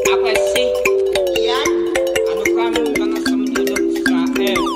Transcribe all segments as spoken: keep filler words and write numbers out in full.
Après c'est Yann, à nous comme dans l'ensemble de notre F.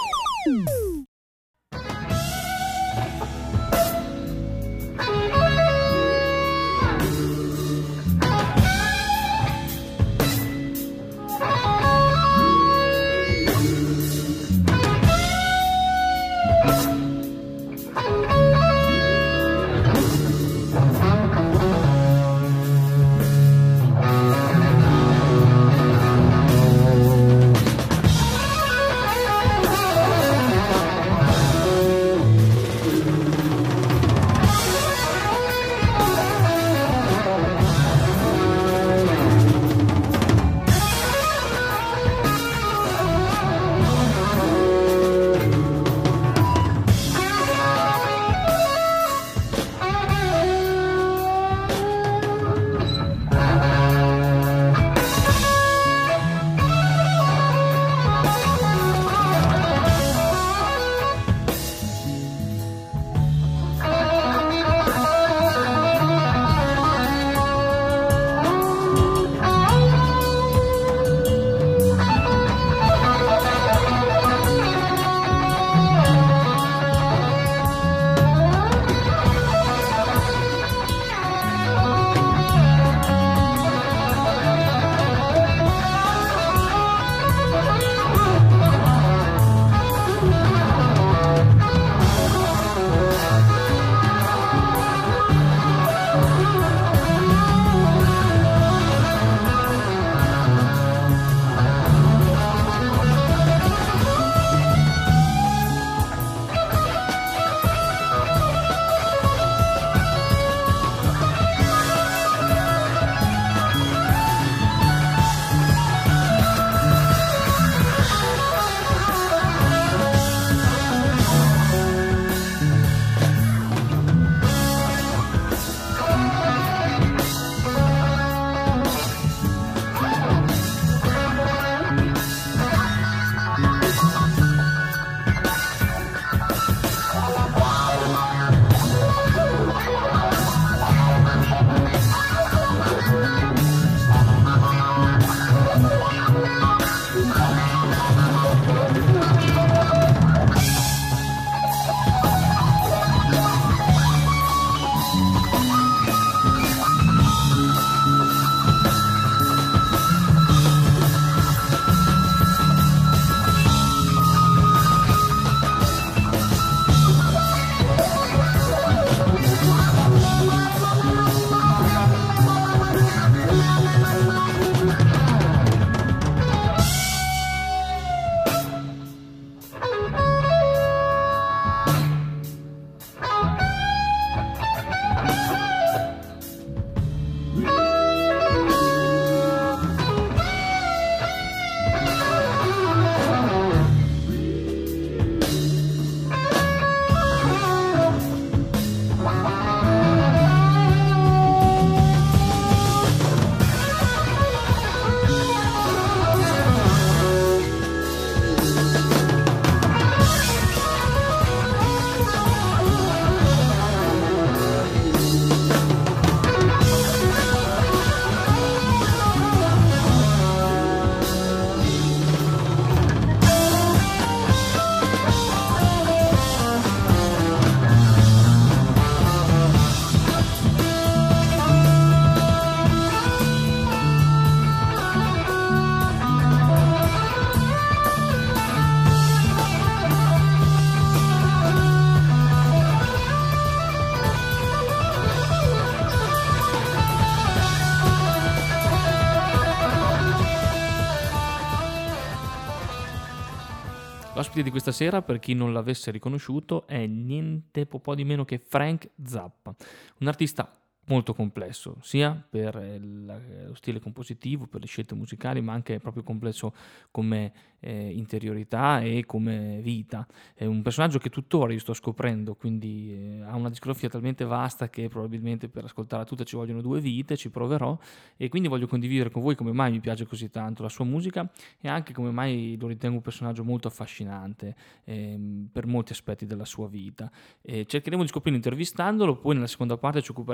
L'ospite di questa sera, per chi non l'avesse riconosciuto, è niente po' di meno che Frank Zappa, un artista molto complesso, sia per il, lo stile compositivo, per le scelte musicali, ma anche proprio complesso come eh, interiorità e come vita. È un personaggio che tuttora io sto scoprendo, quindi eh, ha una discografia talmente vasta che probabilmente per ascoltarla tutta ci vogliono due vite, ci proverò, e quindi voglio condividere con voi come mai mi piace così tanto la sua musica e anche come mai lo ritengo un personaggio molto affascinante eh, per molti aspetti della sua vita. E cercheremo di scoprirlo intervistandolo, poi nella seconda parte ci occuperemo anche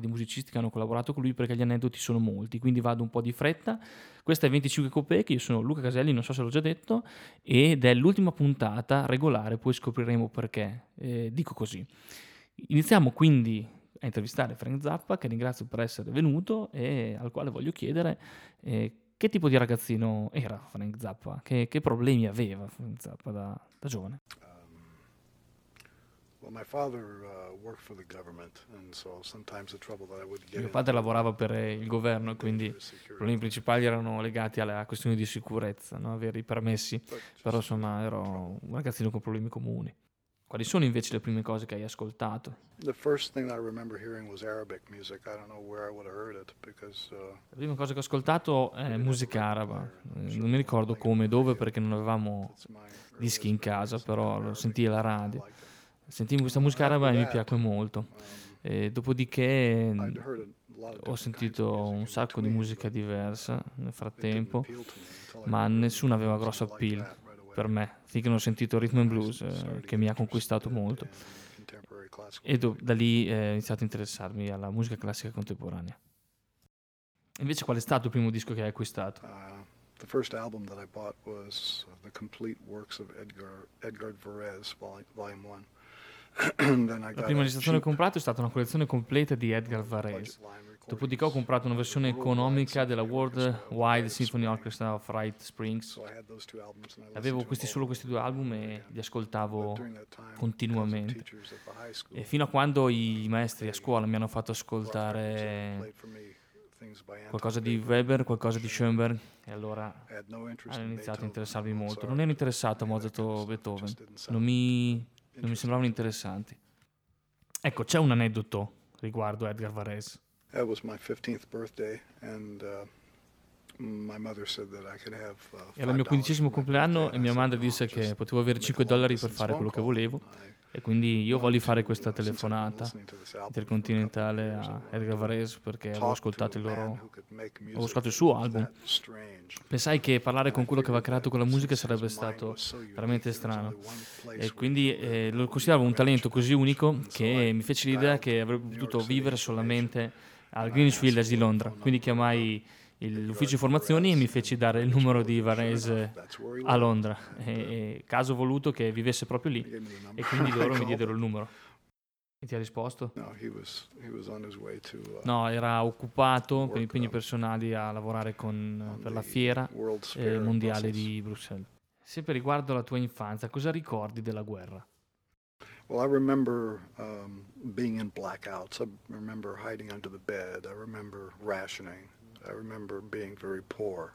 di musicisti che hanno collaborato con lui, perché gli aneddoti sono molti, quindi vado un po' di fretta. Questa è venticinque Copeke, io sono Luca Caselli, non so se l'ho già detto, ed è l'ultima puntata regolare, poi scopriremo perché. Eh, dico così. Iniziamo quindi a intervistare Frank Zappa, che ringrazio per essere venuto e al quale voglio chiedere eh, che tipo di ragazzino era Frank Zappa, che, che problemi aveva Frank Zappa da, da giovane. Well, my father uh, worked for the government, and so sometimes the trouble that I would get Mio into padre lavorava per uh, il governo e quindi i dangerous security. problemi principali erano legati alla questione di sicurezza, no? Avere i permessi, But just però insomma ero un ragazzino con problemi comuni. Quali sono invece le prime cose che hai ascoltato? the first thing that I remember hearing was Arabic music. I don't know where I would have heard it because uh, La prima cosa che ho ascoltato è musica araba, Eh, non mi ricordo come e dove perché non avevamo it's my dischi in earliest casa, memories però of lo Arabic sentii alla music. I radio. liked it. Sentivo questa musica araba e mi piacque molto. Um, E dopodiché I'd mh, heard a lot of ho different kinds sentito of music un in sacco di between, musica but, uh, diversa nel it didn't frattempo, appeal to me until I ma heard nessuna aveva rhythm and grosso blues, and I appeal liked that right away. per me, finché non ho sentito rhythm and I blues started eh, to che get mi ha conquistato interested molto. in contemporary classical E do- music. da lì eh, ho iniziato a interessarmi alla musica classica contemporanea. Invece qual è stato il primo disco che hai acquistato? Uh, the first album that I bought was uh, the complete works of Edgar Edgar Varese, vol- Volume One. And then I La got prima a registrazione che ho cheap comprato è stata una collezione completa di Edgar Varese. budget line recordings Dopodiché ho comprato una of the versione Worldwide economica della Symphony Orchestra of Worldwide Rite Symphony Spring. Orchestra of Rite Springs. So I had those two albums and I listened Avevo to questi them solo over questi and due over album and e over li again. But ascoltavo during that time, because of continuamente. teachers at the high school, E fino a quando i maestri a they scuola mi hanno fatto brought records in and ascoltare played for me things by Anton qualcosa di Weber, Weber, qualcosa di Schoenberg. Schoenberg, e allora I had no interest hanno in iniziato a Beethoven, interessarmi Mozart, molto. Non ero interessato a any of that Mozart kind of o stuff. It Beethoven, just didn't non sound mi, non mi interesting sembravano to me. interessanti. Ecco, c'è un aneddoto riguardo Edgar Varese. That was my fifteenth birthday, and uh, my mother said that I could have uh, Era il mio five dollars quindicesimo for my compleanno birthday, e and I mia said, madre "No, disse just che potevo avere make cinque a long dollari per distance fare phone quello che call." volevo, I e quindi io wanted volli to, fare uh, questa since I'd been telefonata listening to this album for a couple of intercontinentale years, I a wanted Edgar to Varese perché avevo talk to ascoltato a il man loro who could make avevo music ascoltato il that suo was album. that strange. Pensai che parlare And con I quello che aveva figured creato that quella musica since his sarebbe mind stato was so unique, veramente there was strano. only one place E where he quindi could live, eh, and lo that would consideravo be un Greenwich talento così Village. unico And so che I mi fece l'idea dialed che avrebbe New York potuto City vivere information, solamente al and I Greenwich asked Village di for the Londra. phone Quindi number of chiamai il- Edgar l'ufficio informazioni e mi Varese feci in dare il Greenwich numero di Village. Sure Varese enough, that's where he a lived. Londra. And, E, uh, e caso voluto che vivesse proprio he lì, gave me the number. e quindi I loro mi called diedero il him. numero. E ti ha risposto? No, he was he was on his way to uh, No, era occupato per work impegni um, personali a lavorare con, on per la the fiera World's eh, Fair in mondiale Brussels. di Bruxelles. Sempre riguardo alla tua infanzia, cosa ricordi della guerra? Well, I remember um, being in blackouts. I remember hiding under the bed. I remember rationing. I remember being very poor.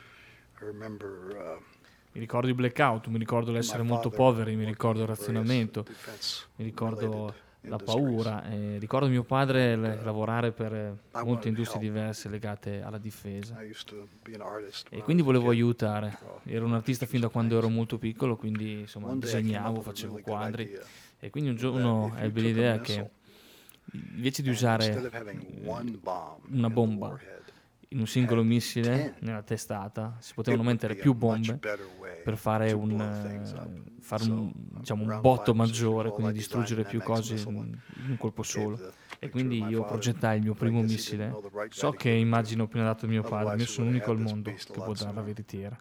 I remember uh, Mi ricordo i blackout, mi ricordo l'essere my molto father poveri, mi working ricordo il in various razionamento, defense mi ricordo related la industries. paura, e ricordo mio padre And, le- uh, lavorare per eh, I molte wanted industrie help. diverse legate alla difesa. I used to be an artist E when I quindi was a volevo kid. aiutare. Draw Ero un artista fin da pictures of quando ero things. molto piccolo, quindi insomma One day I came up disegnavo, with a facevo really good quadri. idea. E quindi un That giorno if you ebbi took a l'idea missile che invece di and instead usare of having eh, one bomb una in the bomba warhead, in un singolo had missile ten, nella testata, si it potevano would mettere be a più much bombe better way per fare to un, blow things up. eh, fare So, un, diciamo, un around botto five or six years maggiore, old, quindi I distruggere designed più an M X cose missile in, in un colpo and gave solo. the E picture to quindi my io father. progettai il mio I primo guess he missile. didn't know the right So guy to che give it to. immagino appena dato mio padre, Otherwise, io we sono would have l'unico al had this mondo beast a che può lot dare la sooner. veritiera.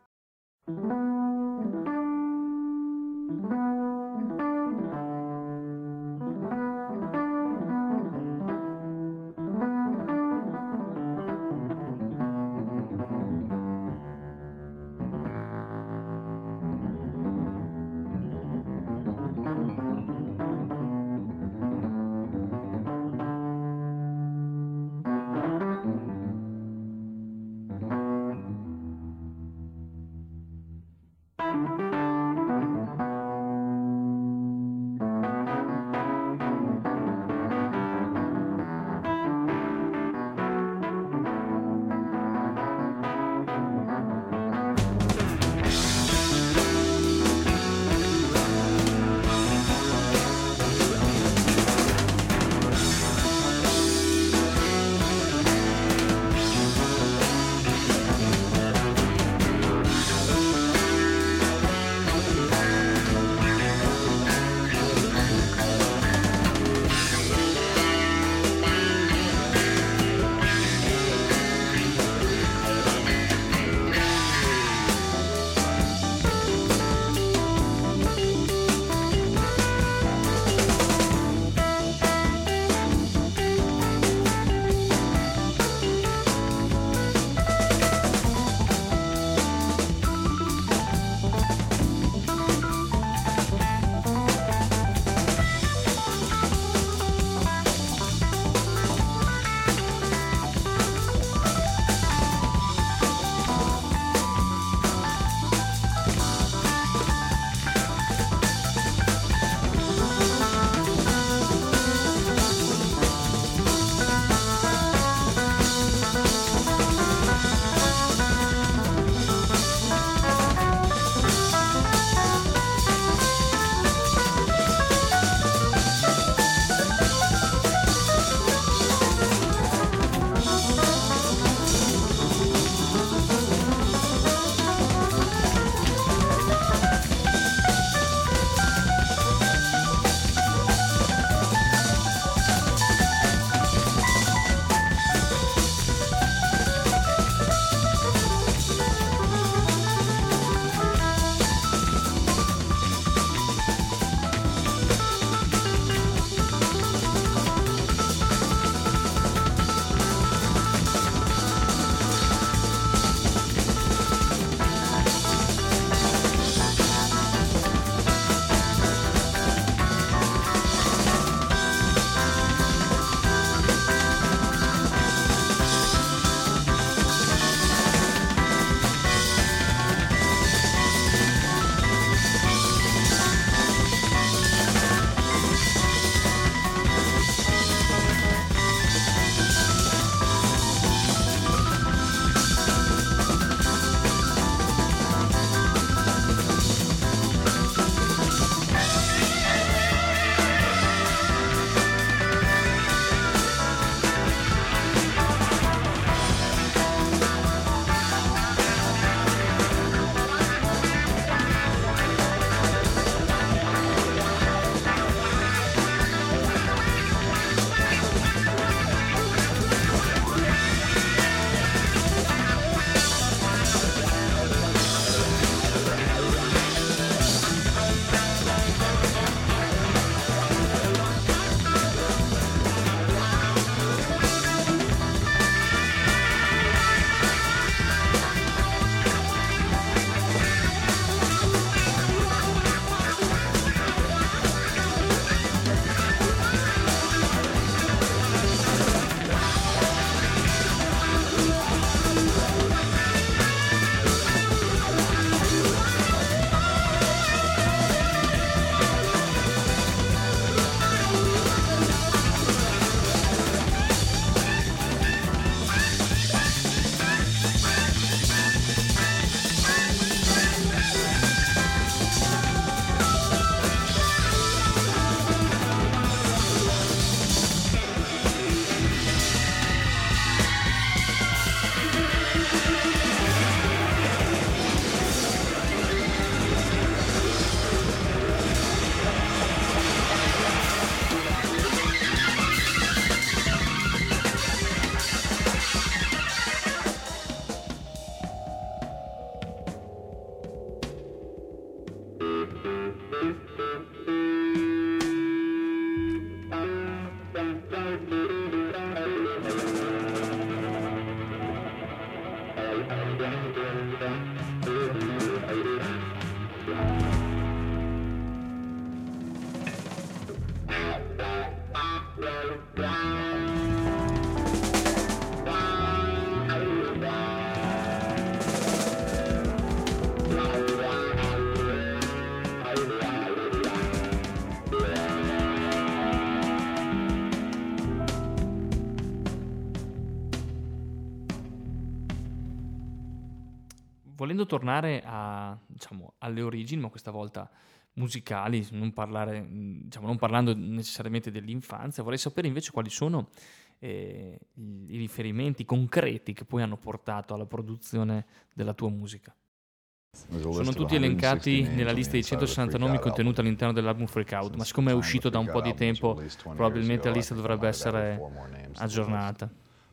Volendo tornare a, diciamo, alle origini, ma questa volta musicali, non, parlare, diciamo, non parlando necessariamente dell'infanzia, vorrei sapere invece quali sono eh, i riferimenti concreti che poi hanno portato alla produzione della tua musica. Sono tutti elencati nella lista di centosessanta nomi contenuta all'interno dell'album Freak Out, ma siccome è uscito da un po' di tempo, probabilmente la lista dovrebbe essere aggiornata.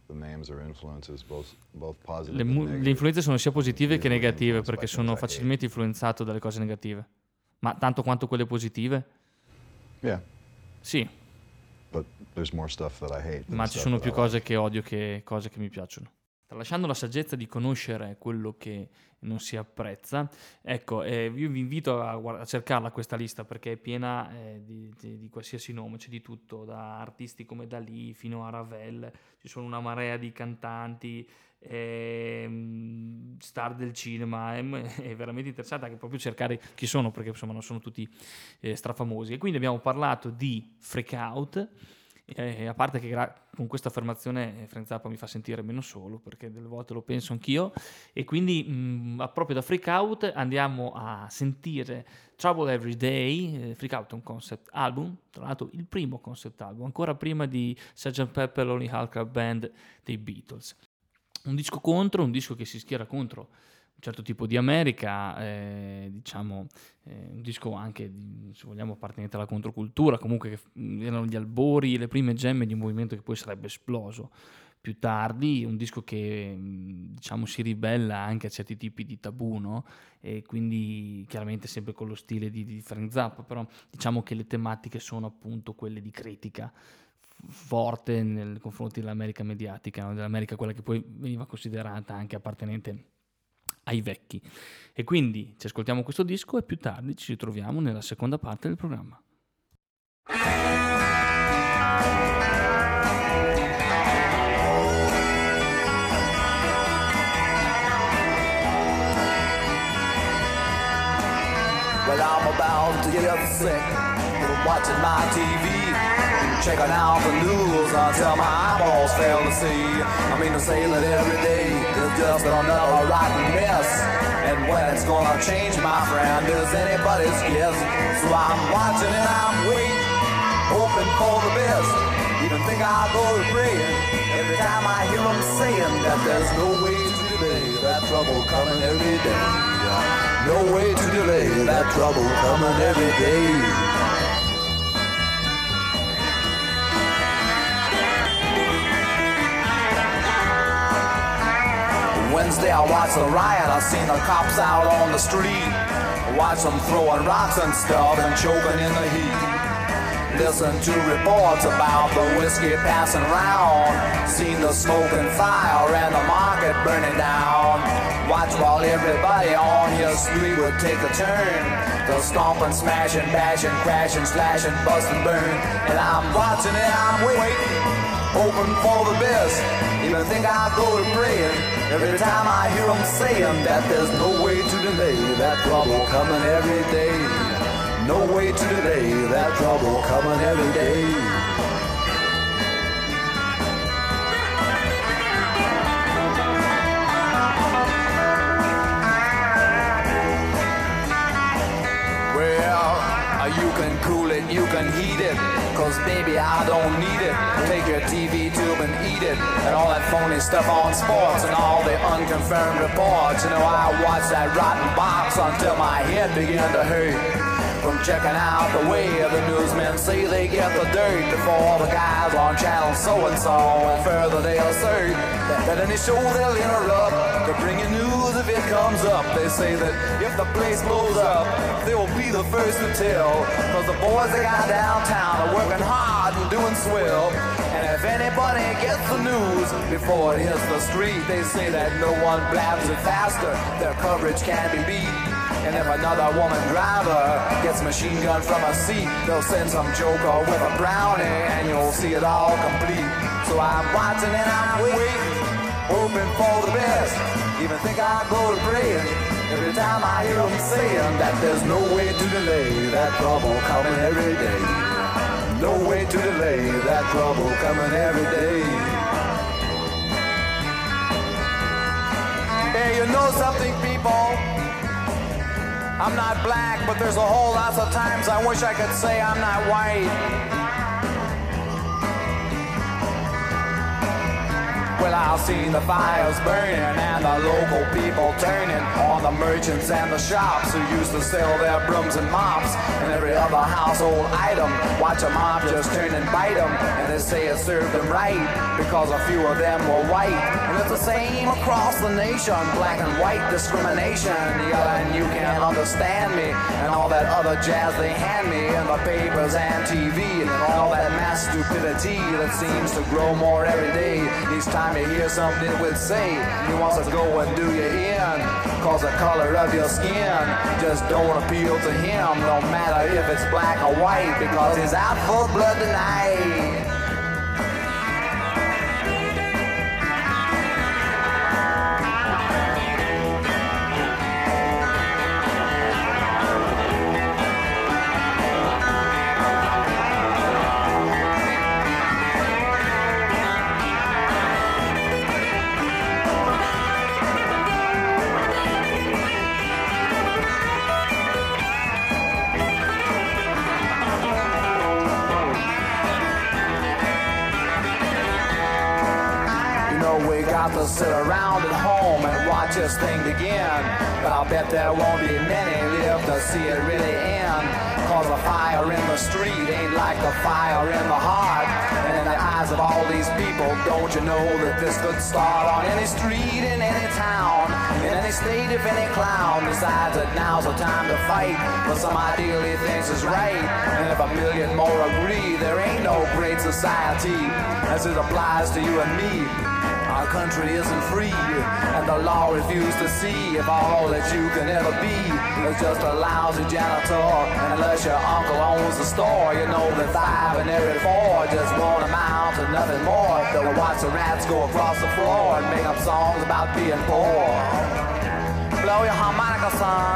Le, mu- le influenze sono sia positive che negative, perché sono facilmente influenzato dalle cose negative. Ma tanto quanto quelle positive? Yeah. Sì. But there's more stuff that I hate. Ma ci sono più cose che odio che cose che mi piacciono. Tralasciando la saggezza di conoscere quello che non si apprezza, ecco, eh, io vi invito a, guarda, a cercarla questa lista, perché è piena eh, di, di, di qualsiasi nome, c'è di tutto, da artisti come Dalì fino a Ravel, ci sono una marea di cantanti, eh, star del cinema, è, è veramente interessante anche proprio cercare chi sono, perché insomma non sono tutti eh, strafamosi. E quindi abbiamo parlato di Freak Out. Eh, a parte che gra- con questa affermazione eh, Frank Zappa mi fa sentire meno solo, perché delle volte lo penso anch'io, e quindi mh, proprio da Freak Out andiamo a sentire Trouble Every Day. eh, Freak Out è un concept album, tra l'altro il primo concept album, ancora prima di sergeant Pepper Lonely Hearts Club Band dei Beatles. Un disco contro, un disco che si schiera contro un certo tipo di America, eh, diciamo eh, un disco anche, di, se vogliamo, appartenente alla controcultura, comunque che erano gli albori, le prime gemme di un movimento che poi sarebbe esploso più tardi, un disco che diciamo si ribella anche a certi tipi di tabù, no? E quindi chiaramente sempre con lo stile di, di Frank Zappa, però diciamo che le tematiche sono appunto quelle di critica forte nei confronti dell'America mediatica, no? Dell'America quella che poi veniva considerata anche appartenente ai vecchi. E quindi ci ascoltiamo questo disco e più tardi ci ritroviamo nella seconda parte del programma. Well, I'm about to get sick from watching my T V, checking out the news until my eyeballs fail to see. I mean to say that every day is just another rotten mess, and when it's gonna change, my friend, is anybody's guess. So I'm watching and I'm waiting, hoping for the best. Even think I'll go to praying every time I hear them saying that there's no way to delay that trouble coming every day. No way to delay that trouble coming every day. Wednesday I watched the riot, I seen the cops out on the street. Watch them throwing rocks and stuff and choking in the heat. Listen to reports about the whiskey passing round. Seen the smoke and fire and the market burning down. Watch while everybody on your street would take a turn. The stomping, smashing, bashing, crashing, slashing, busting, burn. And I'm watching and I'm waiting, hoping for the best. Even think I'll go to praying every time I hear them saying that there's no way to delay that trouble coming every day. No way to delay that trouble coming every day. Well, you can cool it, you can heat it, cause baby I don't need it. Take your T V tube and eat it, and all that phony stuff on sports and all the unconfirmed reports. You know, I watched that rotten box until my head began to hurt. From checking out the way the newsmen say they get the dirt before the guys on channel so-and-so, and further they assert that any show they'll interrupt to bring you news of it comes up. They say that if the place blows up, they will be the first to tell. Cause the boys they got downtown are working hard and doing swell. And if anybody gets the news before it hits the street, they say that no one blabs it faster, their coverage can be beat. And if another woman driver gets machine gun from a seat, they'll send some joker with a brownie and you'll see it all complete. So I'm watching and I'm waiting, hoping for the best. Even think I'll go to praying every time I hear them saying that there's no way to delay that trouble coming every day. No way to delay that trouble coming every day. Hey, you know something, people? I'm not black, but there's a whole lot of times I wish I could say I'm not white. Well, I've seen the fires burning and the local people turning on the merchants and the shops who used to sell their brooms and mops and every other household item. Watch a mob just turn and bite them, and they say it served them right because a few of them were white. And it's the same across the nation, black and white discrimination. Yelling, you can't understand me, and all that other jazz they hand me in the papers and T V, and all that mass stupidity that seems to grow more every day. Each time you hear something would say, he wants to go and do you in, cause the color of your skin just don't appeal to him, no matter if it's black or white, because he's out for blood tonight. To sit around at home and watch this thing begin, but I'll bet there won't be many live to see it really end, cause the fire in the street ain't like the fire in the heart. And in the eyes of all these people, don't you know that this could start on any street in any town, in any state if any clown decides that now's the time to fight for some ideal he thinks is right. And if a million more agree, there ain't no great society as it applies to you and me. Our country isn't free, and the law refuses to see if all that you can ever be is just a lousy janitor. And unless your uncle owns the store, you know that five in every four just won't amount to nothing more. They'll watch the rats go across the floor and make up songs about being poor. Blow your harmonica, son.